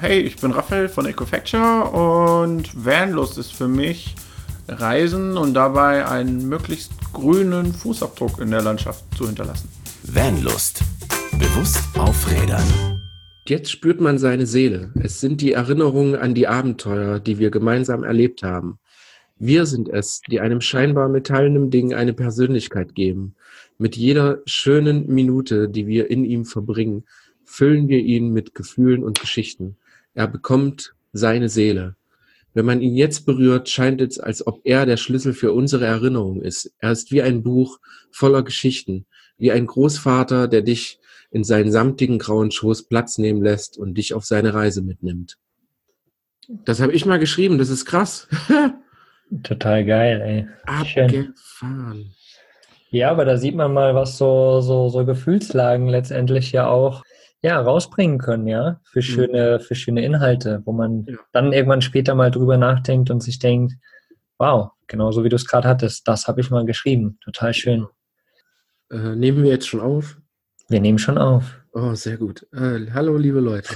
Hey, ich bin Raphael von Ecofacture und Vanlust ist für mich Reisen und dabei einen möglichst grünen Fußabdruck in der Landschaft zu hinterlassen. Vanlust. Bewusst aufrädern. Jetzt spürt man seine Seele. Es sind die Erinnerungen an die Abenteuer, die wir gemeinsam erlebt haben. Wir sind es, die einem scheinbar metallenen Ding eine Persönlichkeit geben. Mit jeder schönen Minute, die wir in ihm verbringen, füllen wir ihn mit Gefühlen und Geschichten. Er bekommt seine Seele. Wenn man ihn jetzt berührt, scheint es, als ob er der Schlüssel für unsere Erinnerung ist. Er ist wie ein Buch voller Geschichten, wie ein Großvater, der dich in seinen samtigen grauen Schoß Platz nehmen lässt und dich auf seine Reise mitnimmt. Das habe ich mal geschrieben, das ist krass. Total geil, ey. Abgefahren. Ja, aber da sieht man mal, was so Gefühlslagen letztendlich ja auch rausbringen können, ja, für schöne Inhalte, wo man dann irgendwann später mal drüber nachdenkt und sich denkt, wow, genauso wie du es gerade hattest, das habe ich mal geschrieben. Total schön. Nehmen wir jetzt schon auf? Wir nehmen schon auf. Oh, sehr gut. Hallo, liebe Leute.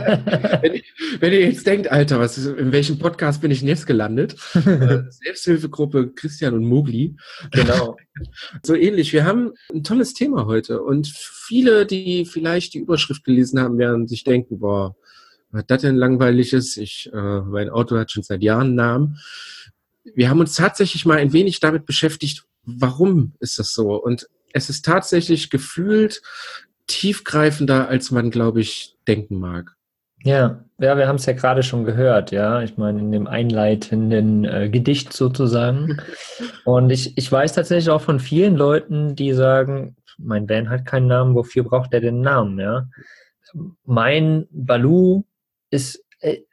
wenn ihr jetzt denkt, Alter, in welchem Podcast bin ich denn jetzt gelandet? Selbsthilfegruppe Christian und Mowgli. Genau. So ähnlich. Wir haben ein tolles Thema heute und viele, die vielleicht die Überschrift gelesen haben, werden sich denken, boah, was das denn langweilig ist? Mein Auto hat schon seit Jahren einen Namen. Wir haben uns tatsächlich mal ein wenig damit beschäftigt, warum ist das so? Und es ist tatsächlich gefühlt tiefgreifender, als man, glaube ich, denken mag. Ja, wir haben es ja gerade schon gehört, ja. Ich meine, in dem einleitenden Gedicht sozusagen. Und ich weiß tatsächlich auch von vielen Leuten, die sagen, mein Van hat keinen Namen, wofür braucht der denn einen Namen, ja? Mein Baloo ist,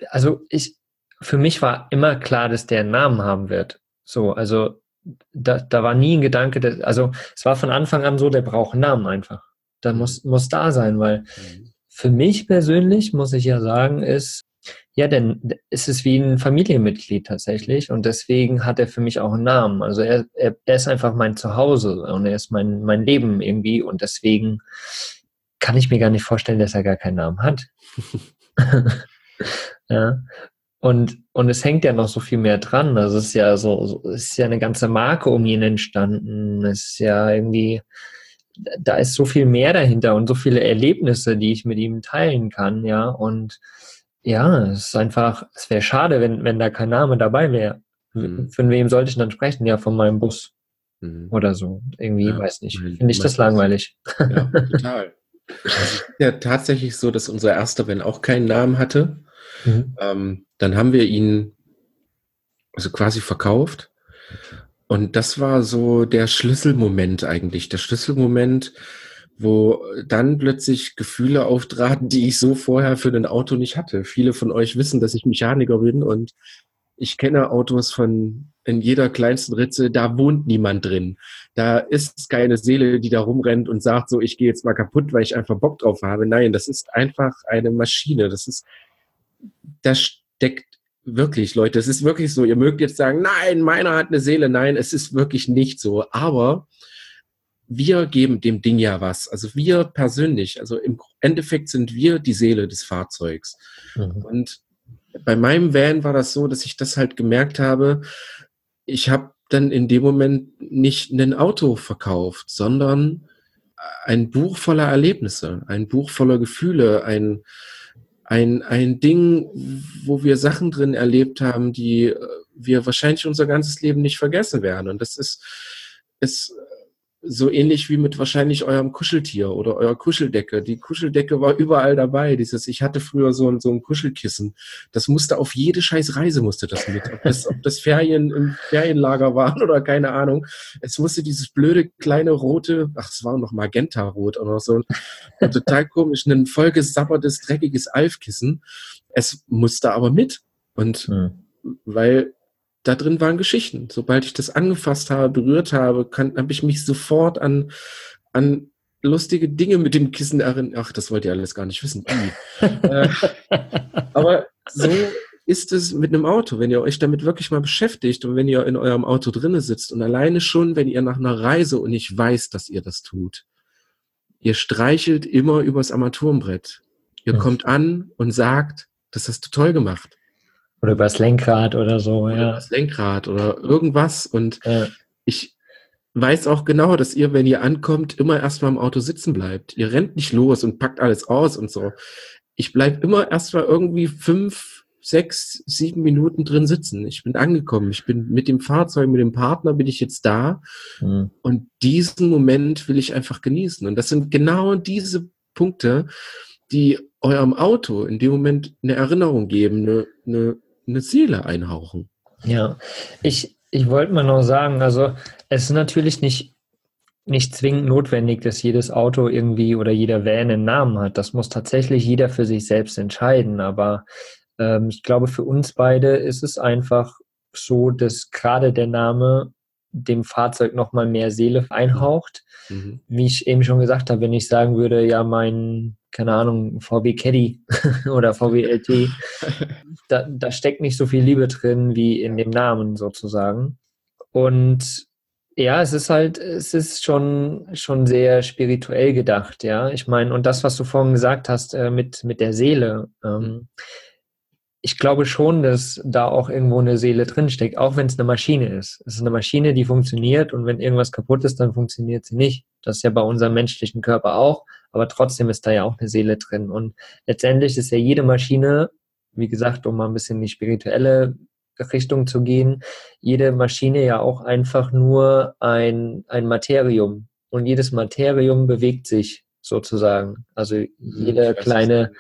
für mich war immer klar, dass der einen Namen haben wird. So, also da war nie ein Gedanke, es war von Anfang an so, der braucht einen Namen einfach. Da muss da sein, weil für mich persönlich, muss ich ja sagen, denn es ist wie ein Familienmitglied tatsächlich und deswegen hat er für mich auch einen Namen. Also er ist einfach mein Zuhause und er ist mein Leben irgendwie und deswegen kann ich mir gar nicht vorstellen, dass er gar keinen Namen hat. Ja. Und es hängt ja noch so viel mehr dran. Also es ist ja eine ganze Marke um ihn entstanden. Es ist ja irgendwie, da ist so viel mehr dahinter und so viele Erlebnisse, die ich mit ihm teilen kann, ja. Und ja, es ist einfach, es wäre schade, wenn da kein Name dabei wäre. Von wem sollte ich dann sprechen? Ja, von meinem Bus oder so. Irgendwie, weiß nicht. Finde ich das langweilig. Ja, total. Es ist ja tatsächlich so, dass unser erster Van auch keinen Namen hatte. Dann haben wir ihn also quasi verkauft und das war so der Schlüsselmoment eigentlich, der Schlüsselmoment, wo dann plötzlich Gefühle auftraten, die ich so vorher für ein Auto nicht hatte. Viele von euch wissen, dass ich Mechaniker bin und ich kenne Autos in jeder kleinsten Ritze, da wohnt niemand drin. Da ist keine Seele, die da rumrennt und sagt so, ich gehe jetzt mal kaputt, weil ich einfach Bock drauf habe. Nein, das ist einfach eine Maschine. Das steckt wirklich, Leute, es ist wirklich so. Ihr mögt jetzt sagen, nein, meiner hat eine Seele. Nein, es ist wirklich nicht so. Aber wir geben dem Ding ja was. Also wir persönlich, also im Endeffekt sind wir die Seele des Fahrzeugs. Und bei meinem Van war das so, dass ich das halt gemerkt habe, ich habe dann in dem Moment nicht ein Auto verkauft, sondern ein Buch voller Erlebnisse, ein Buch voller Gefühle, ein Ding, wo wir Sachen drin erlebt haben, die wir wahrscheinlich unser ganzes Leben nicht vergessen werden. Und das ist so ähnlich wie mit wahrscheinlich eurem Kuscheltier oder eurer Kuscheldecke. Die Kuscheldecke war überall dabei. Ich hatte früher so ein Kuschelkissen. Das musste auf jede scheiß Reise musste das mit. Ob das Ferien im Ferienlager waren oder keine Ahnung. Es musste dieses blöde kleine rote, es war noch Magenta-rot oder so, total komisch, ein vollgesabbertes, dreckiges Alfkissen. Es musste aber mit. Und weil da drin waren Geschichten. Sobald ich das angefasst habe, berührt habe, habe ich mich sofort an lustige Dinge mit dem Kissen erinnert. Ach, das wollt ihr alles gar nicht wissen. Aber so ist es mit einem Auto, wenn ihr euch damit wirklich mal beschäftigt und wenn ihr in eurem Auto drinne sitzt und alleine schon, wenn ihr nach einer Reise und ich weiß, dass ihr das tut, ihr streichelt immer übers Armaturenbrett. Ihr kommt an und sagt, das hast du toll gemacht. Oder übers Lenkrad oder so, Oder ja. übers Lenkrad oder irgendwas. Und Ja. ich weiß auch genau, dass ihr, wenn ihr ankommt, immer erstmal im Auto sitzen bleibt. Ihr rennt nicht los und packt alles aus und so. Ich bleib immer erstmal irgendwie 5, 6, 7 Minuten drin sitzen. Ich bin angekommen. Ich bin mit dem Fahrzeug, mit dem Partner bin ich jetzt da. Und diesen Moment will ich einfach genießen. Und das sind genau diese Punkte, die eurem Auto in dem Moment eine Erinnerung geben, eine Seele einhauchen. Ja, ich wollte mal noch sagen, also es ist natürlich nicht zwingend notwendig, dass jedes Auto irgendwie oder jeder Van einen Namen hat. Das muss tatsächlich jeder für sich selbst entscheiden. Aber ich glaube, für uns beide ist es einfach so, dass gerade der Name dem Fahrzeug nochmal mehr Seele einhaucht. Mhm. Wie ich eben schon gesagt habe, wenn ich sagen würde, ja, keine Ahnung, VW Caddy oder VW LT, da steckt nicht so viel Liebe drin wie in dem Namen sozusagen. Und ja, es ist schon sehr spirituell gedacht, ja. Ich meine, und das, was du vorhin gesagt hast, mit der Seele, ich glaube schon, dass da auch irgendwo eine Seele drinsteckt, auch wenn es eine Maschine ist. Es ist eine Maschine, die funktioniert und wenn irgendwas kaputt ist, dann funktioniert sie nicht. Das ist ja bei unserem menschlichen Körper auch, aber trotzdem ist da ja auch eine Seele drin. Und letztendlich ist ja jede Maschine, wie gesagt, um mal ein bisschen in die spirituelle Richtung zu gehen, jede Maschine ja auch einfach nur ein Materium. Und jedes Materium bewegt sich sozusagen. Also jede kleine,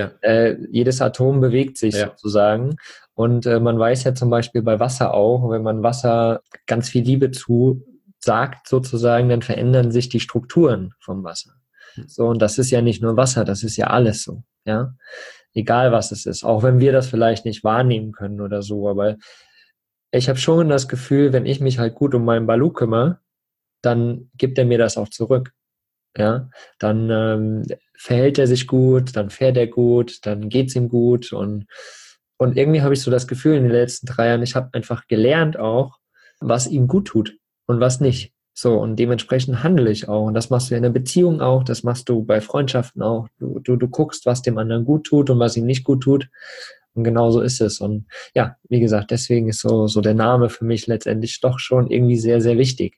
jedes Atom bewegt sich sozusagen. Und man weiß ja zum Beispiel bei Wasser auch, wenn man Wasser ganz viel Liebe zusagt sozusagen, dann verändern sich die Strukturen vom Wasser. So, und das ist ja nicht nur Wasser, das ist ja alles so, ja. Egal was es ist, auch wenn wir das vielleicht nicht wahrnehmen können oder so, aber ich habe schon das Gefühl, wenn ich mich halt gut um meinen Balu kümmere, dann gibt er mir das auch zurück. Ja, dann verhält er sich gut, dann fährt er gut, dann geht's ihm gut und irgendwie habe ich so das Gefühl in den letzten 3 Jahren, ich habe einfach gelernt auch, was ihm gut tut und was nicht. So, und dementsprechend handle ich auch. Und das machst du in einer Beziehung auch, das machst du bei Freundschaften auch. Du guckst, was dem anderen gut tut und was ihm nicht gut tut. Und genau so ist es. Und ja, wie gesagt, deswegen ist so der Name für mich letztendlich doch schon irgendwie sehr, sehr wichtig.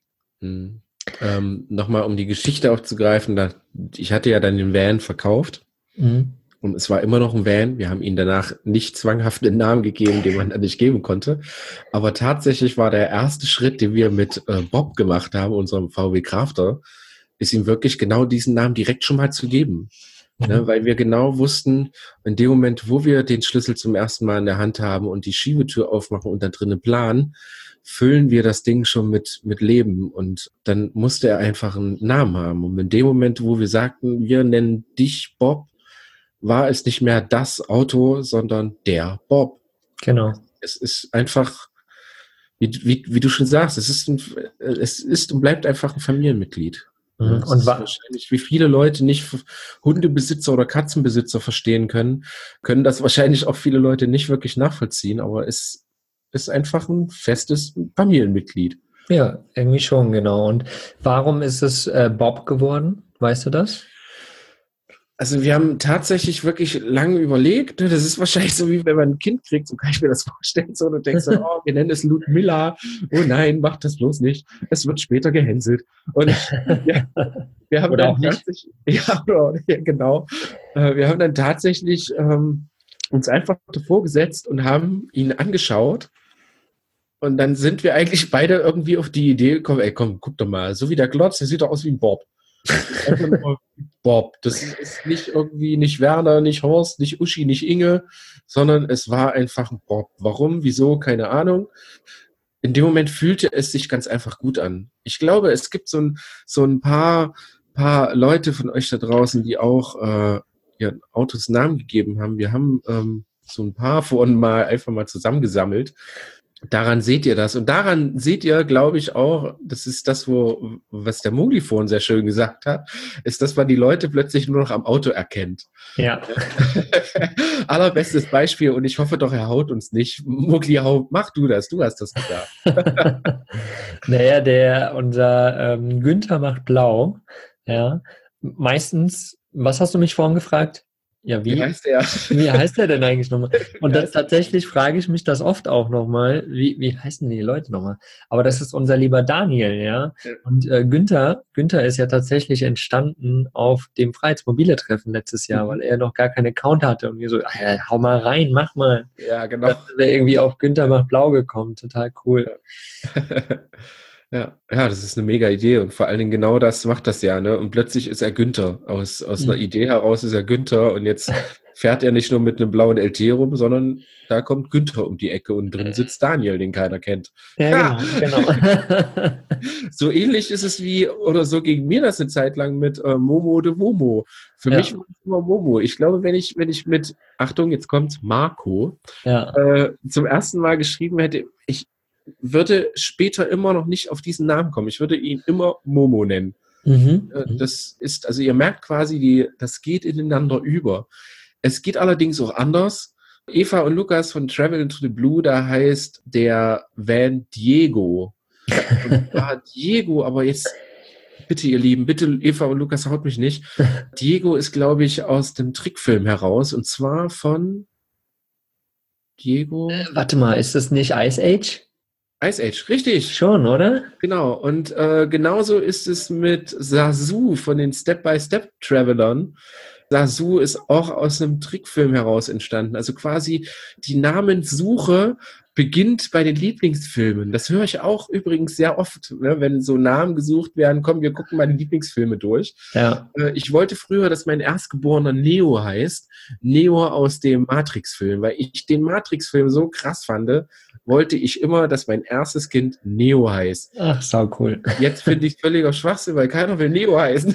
Nochmal, um die Geschichte aufzugreifen, ich hatte ja dann den Van verkauft und es war immer noch ein Van. Wir haben ihm danach nicht zwanghaft einen Namen gegeben, den man dann nicht geben konnte. Aber tatsächlich war der erste Schritt, den wir mit Bob gemacht haben, unserem VW Crafter, ist ihm wirklich genau diesen Namen direkt schon mal zu geben. Ne, weil wir genau wussten, in dem Moment, wo wir den Schlüssel zum ersten Mal in der Hand haben und die Schiebetür aufmachen und da drinnen planen, füllen wir das Ding schon mit Leben und dann musste er einfach einen Namen haben. Und in dem Moment, wo wir sagten, wir nennen dich Bob, war es nicht mehr das Auto, sondern der Bob. Genau. Es ist einfach, wie du schon sagst, es ist und bleibt einfach ein Familienmitglied. Das Und ist wahrscheinlich, wie viele Leute nicht Hundebesitzer oder Katzenbesitzer verstehen können das wahrscheinlich auch viele Leute nicht wirklich nachvollziehen, aber es ist einfach ein festes Familienmitglied. Ja, irgendwie schon, genau. Und warum ist es Bob geworden? Weißt du das? Also wir haben tatsächlich wirklich lange überlegt. Das ist wahrscheinlich so, wie wenn man ein Kind kriegt, so kann ich mir das vorstellen. So, und du denkst so, oh, wir nennen es Ludmilla. Oh nein, mach das bloß nicht. Es wird später gehänselt. Und wir haben oder dann auch nicht. Genau. Wir haben dann tatsächlich uns einfach davor gesetzt und haben ihn angeschaut. Und dann sind wir eigentlich beide irgendwie auf die Idee gekommen, ey, komm, guck doch mal, so wie der Glotz, der sieht doch aus wie ein Bob. Einfach nur Bob. Das ist nicht irgendwie, nicht Werner, nicht Horst, nicht Uschi, nicht Inge, sondern es war einfach ein Bob. Warum, wieso, keine Ahnung. In dem Moment fühlte es sich ganz einfach gut an. Ich glaube, es gibt so ein paar Leute von euch da draußen, die auch ihren Autos Namen gegeben haben. Wir haben so ein paar von einfach mal zusammengesammelt. Daran seht ihr das. Und daran seht ihr, glaube ich, auch, das ist das, was der Mugli vorhin sehr schön gesagt hat, ist, dass man die Leute plötzlich nur noch am Auto erkennt. Ja. Allerbestes Beispiel, und ich hoffe doch, er haut uns nicht. Mugli, mach du das, du hast das gesagt. Naja, unser Günther macht blau. Ja. Meistens, was hast du mich vorhin gefragt? ja, Wie heißt der? Wie heißt der denn eigentlich nochmal? Und tatsächlich frage ich mich das oft auch nochmal, wie heißen die Leute nochmal? Aber das ist unser lieber Daniel, ja. Und Günther ist ja tatsächlich entstanden auf dem Freiheitsmobile-Treffen letztes Jahr, weil er noch gar keinen Account hatte und wir so, hau mal rein, mach mal. Ja, genau. Dann sind wir irgendwie auf Günther macht blau gekommen, total cool. Ja, das ist eine mega Idee und vor allen Dingen genau das macht das ja, ne? Und plötzlich ist er Günther. Aus einer Idee heraus ist er Günther und jetzt fährt er nicht nur mit einem blauen LT rum, sondern da kommt Günther um die Ecke und drin sitzt Daniel, den keiner kennt. Ja, genau. So ähnlich ist es oder so ging mir das eine Zeit lang mit Momo de Momo. Für mich war es immer Momo. Ich glaube, wenn ich mit, Achtung, jetzt kommt's, Marco, zum ersten Mal geschrieben hätte, ich würde später immer noch nicht auf diesen Namen kommen. Ich würde ihn immer Momo nennen. Das ist, also ihr merkt quasi, das geht ineinander über. Es geht allerdings auch anders. Eva und Lukas von Travel into the Blue, da heißt der Van Diego. Und Diego, aber jetzt, bitte ihr Lieben, bitte Eva und Lukas, haut mich nicht. Diego ist, glaube ich, aus dem Trickfilm heraus und zwar von Diego. Warte mal, ist das nicht Ice Age? Ice Age, richtig. Schon, oder? Genau, und genauso ist es mit Zazu von den Step-by-Step-Travelern. Zazu ist auch aus einem Trickfilm heraus entstanden. Also quasi die Namenssuche beginnt bei den Lieblingsfilmen. Das höre ich auch übrigens sehr oft, ne, wenn so Namen gesucht werden. Komm, wir gucken mal die Lieblingsfilme durch. Ja. Ich wollte früher, dass mein Erstgeborener Neo heißt. Neo aus dem Matrix-Film. Weil ich den Matrix-Film so krass fand, wollte ich immer, dass mein erstes Kind Neo heißt. Ach, sau cool. Jetzt finde ich völliger Schwachsinn, weil keiner will Neo heißen.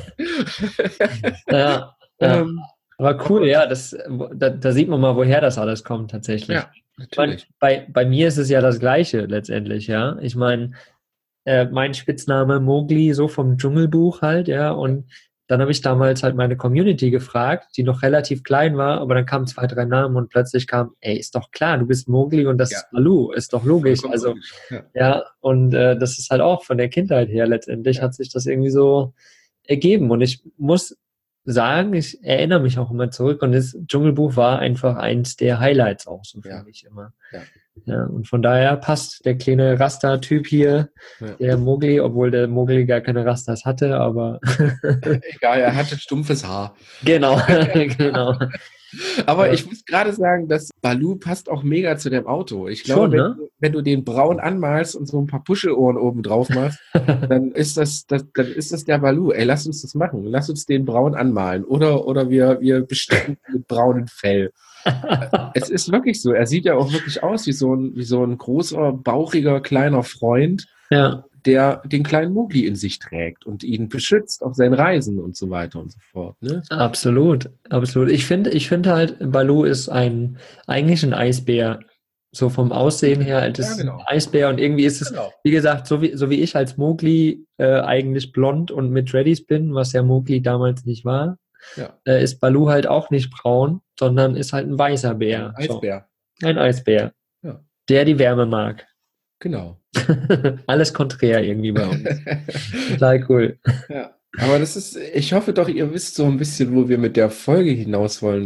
Ja. Aber cool, ja, da sieht man mal, woher das alles kommt tatsächlich. Ja, natürlich. Bei mir ist es ja das Gleiche letztendlich, ja. Ich meine, mein Spitzname Mowgli, so vom Dschungelbuch halt, ja, und dann habe ich damals halt meine Community gefragt, die noch relativ klein war, aber dann kamen 2, 3 Namen und plötzlich kam, ist doch klar, du bist Mowgli und das ist Baloo, ist doch logisch. Also, und das ist halt auch von der Kindheit her letztendlich hat sich das irgendwie so ergeben und ich muss sagen, ich erinnere mich auch immer zurück und das Dschungelbuch war einfach eins der Highlights auch so für mich immer. Ja, und von daher passt der kleine Rasta-Typ hier, der Mowgli, obwohl der Mowgli gar keine Rastas hatte, aber egal, er hatte stumpfes Haar. Genau, genau. Aber ich muss gerade sagen, dass Baloo passt auch mega zu dem Auto. Ich glaube, wenn du den braun anmalst und so ein paar Puschelohren oben drauf machst, dann ist das der Baloo. Ey, lass uns das machen. Lass uns den braun anmalen. Oder wir bestecken mit braunem Fell. Es ist wirklich so. Er sieht ja auch wirklich aus wie so ein großer, bauchiger, kleiner Freund, der den kleinen Mowgli in sich trägt und ihn beschützt auf seinen Reisen und so weiter und so fort. Ne? Absolut, absolut. Ich finde halt, Baloo ist eigentlich ein Eisbär. So vom Aussehen her, das ist ein Eisbär und irgendwie ist es, wie gesagt, so wie ich als Mowgli eigentlich blond und mit Dreadies bin, was ja Mowgli damals nicht war, ist Baloo halt auch nicht braun, sondern ist halt ein weißer Bär. Ein Eisbär. So. Ein Eisbär, der die Wärme mag. Genau. Alles konträr irgendwie bei uns. Total cool. Ja. Aber ich hoffe doch, ihr wisst so ein bisschen, wo wir mit der Folge hinaus wollen.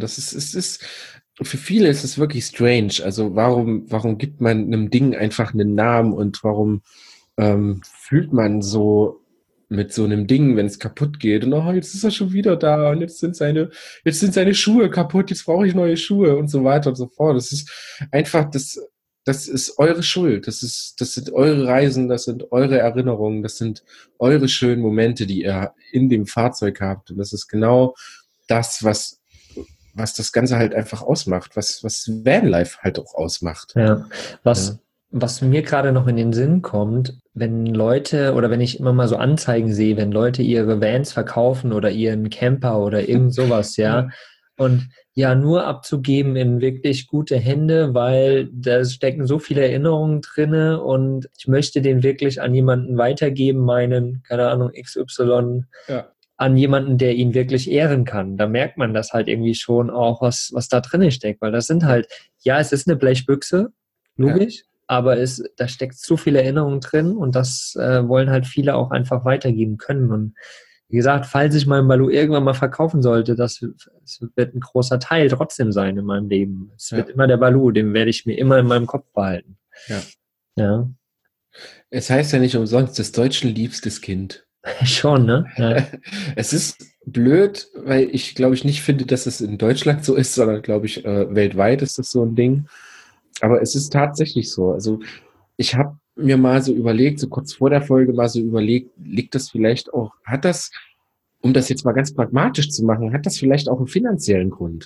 Für viele ist es wirklich strange. Also warum gibt man einem Ding einfach einen Namen und warum fühlt man so mit so einem Ding, wenn es kaputt geht und jetzt ist er schon wieder da und jetzt sind seine Schuhe kaputt, jetzt brauche ich neue Schuhe und so weiter und so fort. Das ist einfach, das ist eure Schuld. Das sind eure Reisen, das sind eure Erinnerungen, das sind eure schönen Momente, die ihr in dem Fahrzeug habt. Und das ist genau das, was das Ganze halt einfach ausmacht, was Vanlife halt auch ausmacht. Ja, was mir gerade noch in den Sinn kommt, wenn Leute oder wenn ich immer mal so Anzeigen sehe, wenn Leute ihre Vans verkaufen oder ihren Camper oder irgend sowas, und nur abzugeben in wirklich gute Hände, weil da stecken so viele Erinnerungen drinne und ich möchte den wirklich an jemanden weitergeben, meinen, keine Ahnung, XY, an jemanden, der ihn wirklich ehren kann. Da merkt man das halt irgendwie schon auch, was da drinne steckt, weil das sind halt, es ist eine Blechbüchse, logisch, aber da steckt so viel Erinnerung drin und das wollen halt viele auch einfach weitergeben können und wie gesagt, falls ich meinen Baloo irgendwann mal verkaufen sollte, das wird ein großer Teil trotzdem sein in meinem Leben. Es wird immer der Baloo, den werde ich mir immer in meinem Kopf behalten. Ja. Es heißt ja nicht umsonst, des Deutschen liebstes Kind. Schon, ne? Ja. Es ist blöd, weil ich glaube ich nicht finde, dass es in Deutschland so ist, sondern glaube ich weltweit ist das so ein Ding. Aber es ist tatsächlich so. Also ich habe mir mal so überlegt, so kurz vor der Folge mal so überlegt, liegt das vielleicht auch, hat das, um das jetzt mal ganz pragmatisch zu machen, hat das vielleicht auch einen finanziellen Grund?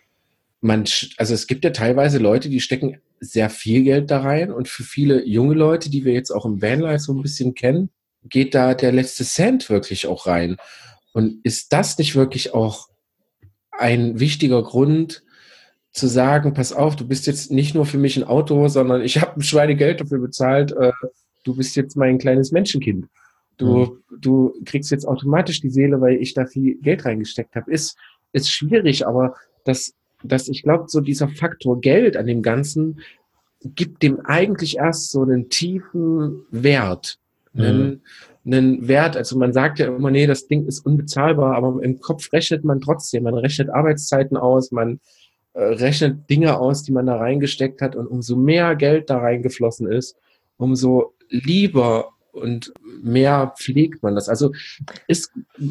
Also es gibt ja teilweise Leute, die stecken sehr viel Geld da rein und für viele junge Leute, die wir jetzt auch im Vanlife so ein bisschen kennen, geht da der letzte Cent wirklich auch rein. Und ist das nicht wirklich auch ein wichtiger Grund zu sagen, pass auf, du bist jetzt nicht nur für mich ein Auto, sondern ich habe ein Schweinegeld dafür bezahlt, du bist jetzt mein kleines Menschenkind. Du kriegst jetzt automatisch die Seele, weil ich da viel Geld reingesteckt habe. Ist schwierig, aber das ich glaube, so dieser Faktor Geld an dem Ganzen gibt dem eigentlich erst so einen tiefen Wert. Einen Wert, also man sagt ja immer, nee, das Ding ist unbezahlbar, aber im Kopf rechnet man trotzdem. Man rechnet Arbeitszeiten aus, man rechnet Dinge aus, die man da reingesteckt hat, und umso mehr Geld da reingeflossen ist, umso lieber und mehr pflegt man das. Also ich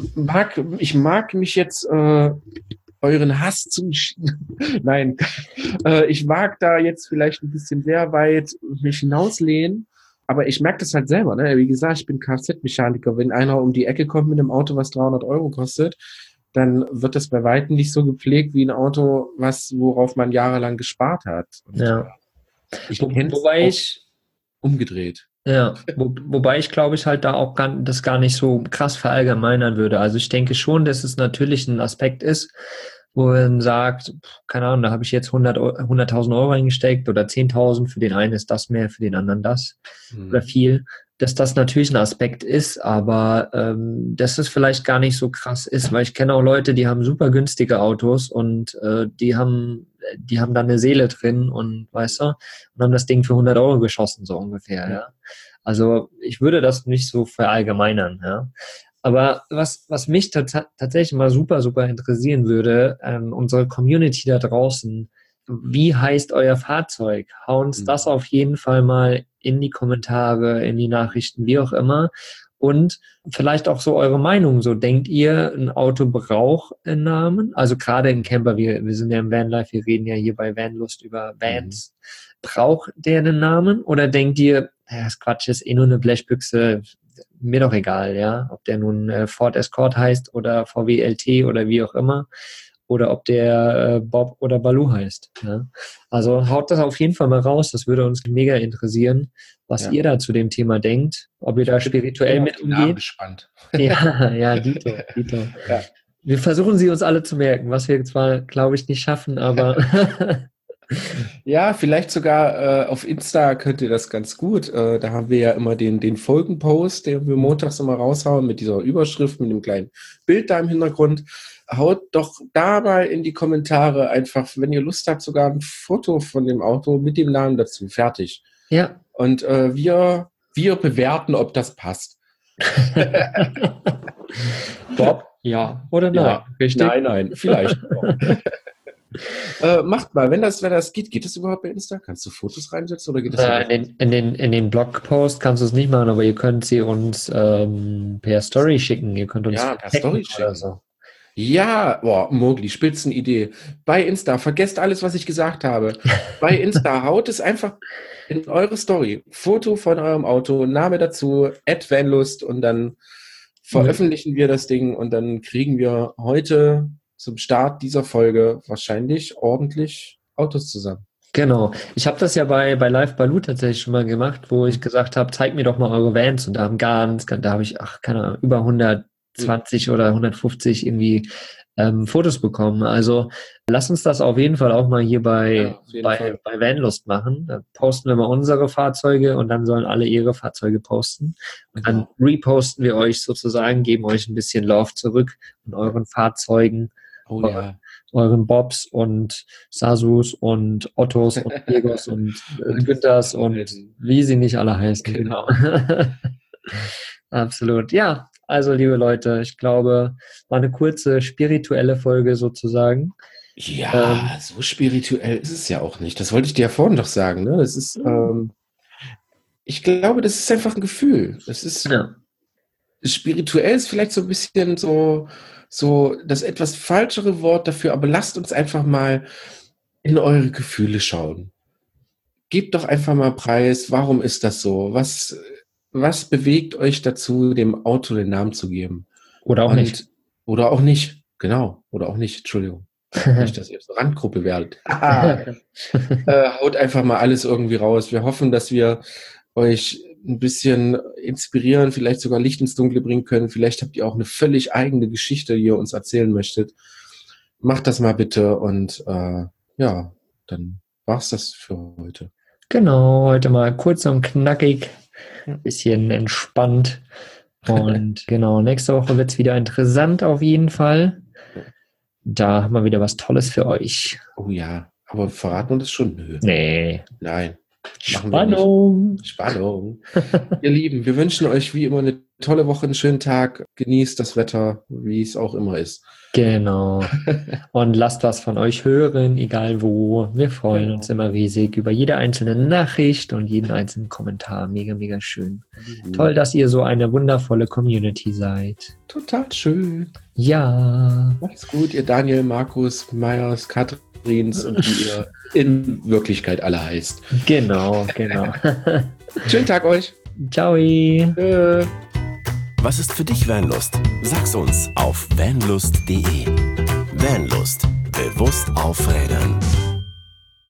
mag mich jetzt euren Hass zu... Nein, ich mag da jetzt vielleicht ein bisschen sehr weit mich hinauslehnen, aber ich merke das halt selber. Ne? Wie gesagt, ich bin Kfz-Mechaniker. Wenn einer um die Ecke kommt mit einem Auto, was 300 € kostet, dann wird das bei Weitem nicht so gepflegt wie ein Auto, worauf man jahrelang gespart hat. Und wobei ich umgedreht. Ja, wobei ich glaube ich halt da auch das gar nicht so krass verallgemeinern würde. Also ich denke schon, dass es natürlich ein Aspekt ist, wo man sagt, keine Ahnung, da habe ich jetzt 100.000 € reingesteckt oder 10.000, für den einen ist das mehr, für den anderen das oder viel, dass das natürlich ein Aspekt ist, aber dass es vielleicht gar nicht so krass ist, weil ich kenne auch Leute, die haben super günstige Autos und die haben da eine Seele drin und weißt du, und haben das Ding für 100 € geschossen, so ungefähr, ja. Also ich würde das nicht so verallgemeinern, ja. Aber was mich tatsächlich mal super, super interessieren würde, unsere Community da draußen, wie heißt euer Fahrzeug? Hau uns das auf jeden Fall mal in die Kommentare, in die Nachrichten, wie auch immer. Und vielleicht auch so eure Meinung. So, denkt ihr, ein Auto braucht einen Namen? Also gerade im Camper, wir sind ja im Vanlife, wir reden ja hier bei Vanlust über Vans. Braucht der einen Namen? Oder denkt ihr, das Quatsch ist nur eine Blechbüchse, mir doch egal, ja, ob der nun Ford Escort heißt oder VW LT oder wie auch immer, oder ob der Bob oder Baloo heißt. Ja? Also haut das auf jeden Fall mal raus, das würde uns mega interessieren, was ihr da zu dem Thema denkt, ob ihr da spirituell mit umgeht. Gespannt. Ja, Dito. Ja. Wir versuchen sie uns alle zu merken, was wir zwar, glaube ich, nicht schaffen, aber... Ja, vielleicht sogar auf Insta könnt ihr das ganz gut. Da haben wir ja immer den Folgenpost, den wir montags immer raushauen mit dieser Überschrift, mit dem kleinen Bild da im Hintergrund. Haut doch da mal in die Kommentare einfach, wenn ihr Lust habt, sogar ein Foto von dem Auto mit dem Namen dazu. Fertig. Ja. Und wir bewerten, ob das passt. Bob? Ja. Oder nein? Ja. Richtig? Nein, vielleicht. Macht mal, wenn das geht das überhaupt bei Insta? Kannst du Fotos reinsetzen oder geht das in den Blogpost kannst du es nicht machen, aber ihr könnt sie uns per Story schicken. Ihr könnt uns per Story schicken. Oder so. Ja, Mogli, Spitzenidee. Bei Insta, vergesst alles, was ich gesagt habe. Bei Insta, haut es einfach in eure Story. Foto von eurem Auto, Name dazu, @vanlust, und dann veröffentlichen wir das Ding und dann kriegen wir heute zum Start dieser Folge wahrscheinlich ordentlich Autos zusammen. Genau. Ich habe das ja bei Live Baloo tatsächlich schon mal gemacht, wo ich gesagt habe, zeigt mir doch mal eure Vans, und da habe ich, keine Ahnung, über 120 oder 150 irgendwie Fotos bekommen. Also lasst uns das auf jeden Fall auch mal hier bei Vanlust machen. Da posten wir mal unsere Fahrzeuge und dann sollen alle ihre Fahrzeuge posten. Und dann reposten wir euch sozusagen, geben euch ein bisschen Love zurück und euren Fahrzeugen. Euren Bobs und Sasus und Ottos und Diegos und Günthers und wie sie nicht alle heißen. Genau. Absolut. Ja, Also, liebe Leute, ich glaube, war eine kurze spirituelle Folge sozusagen. Ja, so spirituell ist es ja auch nicht. Das wollte ich dir ja vorhin doch sagen. Ne? Das ist, ich glaube, das ist einfach ein Gefühl. Das ist spirituell ist vielleicht so ein bisschen so das etwas falschere Wort dafür, aber lasst uns einfach mal in eure Gefühle schauen. Gebt doch einfach mal preis, warum ist das so? Was bewegt euch dazu, dem Auto den Namen zu geben? Oder auch nicht. Oder auch nicht, genau. Oder auch nicht, Entschuldigung. Nicht, dass ihr so Randgruppe werdet. Haut einfach mal alles irgendwie raus. Wir hoffen, dass wir euch ein bisschen inspirieren, vielleicht sogar Licht ins Dunkle bringen können. Vielleicht habt ihr auch eine völlig eigene Geschichte, die ihr uns erzählen möchtet. Macht das mal bitte und dann war's das für heute. Genau, heute mal kurz und knackig, bisschen entspannt. Und genau, nächste Woche wird es wieder interessant auf jeden Fall. Da haben wir wieder was Tolles für euch. Oh ja, aber verraten wir das schon? Nö. Nee. Nein. Spannung. Ihr Lieben, wir wünschen euch wie immer eine tolle Woche, einen schönen Tag. Genießt das Wetter, wie es auch immer ist. Genau. Und lasst was von euch hören, egal wo. Wir freuen uns immer riesig über jede einzelne Nachricht und jeden einzelnen Kommentar. Mega, mega schön. Toll, dass ihr so eine wundervolle Community seid. Total schön. Ja. Macht's gut, ihr Daniel, Markus, Meyers, Katrins und wie ihr in Wirklichkeit alle heißt. Genau. Schönen Tag euch. Ciao. Was ist für dich Vanlust? Sag's uns auf vanlust.de. Vanlust. Bewusst aufrädern.